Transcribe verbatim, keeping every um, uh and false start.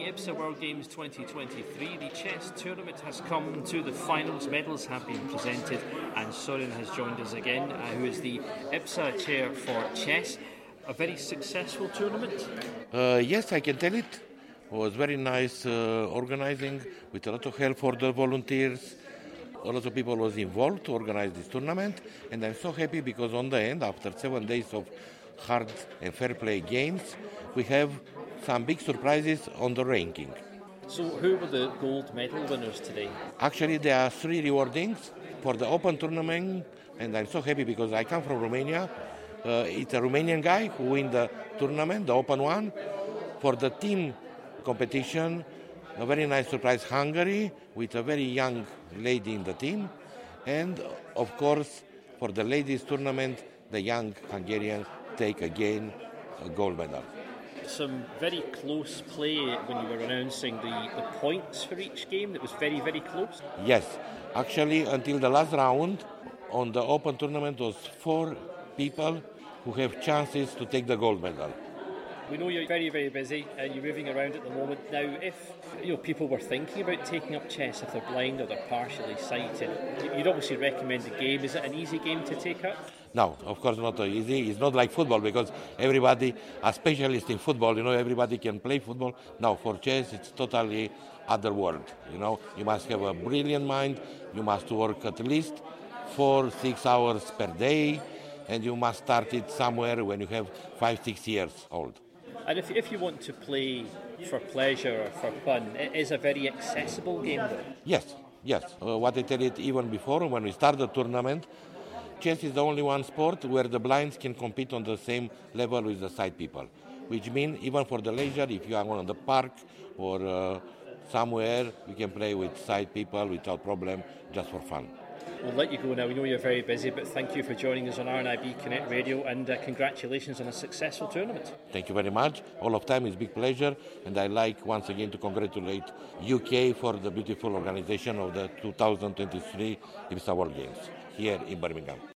the I B S A World Games twenty twenty-three, the chess tournament has come to the finals. Medals have been presented, and Soren has joined us again, uh, who is the I B S A chair for chess. A very successful tournament. Uh, yes, I can tell it. It was very nice uh, organizing with a lot of help for the volunteers. A lot of people was involved to organize this tournament, and I'm so happy because on the end, after seven days of hard and fair play games, we have some big surprises on the ranking. So who were the gold medal winners today? Actually, there are three rewardings for the open tournament, and I'm so happy because I come from Romania. Uh, it's a Romanian guy who win the tournament, the open one. For the team competition, a very nice surprise, Hungary, with a very young lady in the team. And, of course, for the ladies tournament, the young Hungarians take again a gold medal. Some very close play when you were announcing the, the points for each game. That was very, very close. Yes. Actually, until the last round, on the open tournament was four people who have chances to take the gold medal. We know you're very, very busy and you're moving around at the moment. Now, if you know people were thinking about taking up chess, if they're blind or they're partially sighted, you'd obviously recommend the game. Is it an easy game to take up? No, of course not easy. It's not like football because everybody, a specialist in football, you know, everybody can play football. Now, for chess, it's totally other world. You know, you must have a brilliant mind. You must work at least four, six hours per day, and you must start it somewhere when you have five, six years old. And if, if you want to play for pleasure or for fun, it is a very accessible game, though. Yes, yes. Uh, what I tell it even before, when we start the tournament, chess is the only one sport where the blinds can compete on the same level with the sight people. Which means even for the leisure, if you are on the park or uh, somewhere, you can play with sight people without problem, just for fun. We'll let you go now. We know you're very busy, but thank you for joining us on R N I B Connect Radio, and uh, congratulations on a successful tournament. Thank you very much. All of time is a big pleasure, and I like once again to congratulate U K for the beautiful organization of the two thousand twenty-three I B S A World Games here in Birmingham.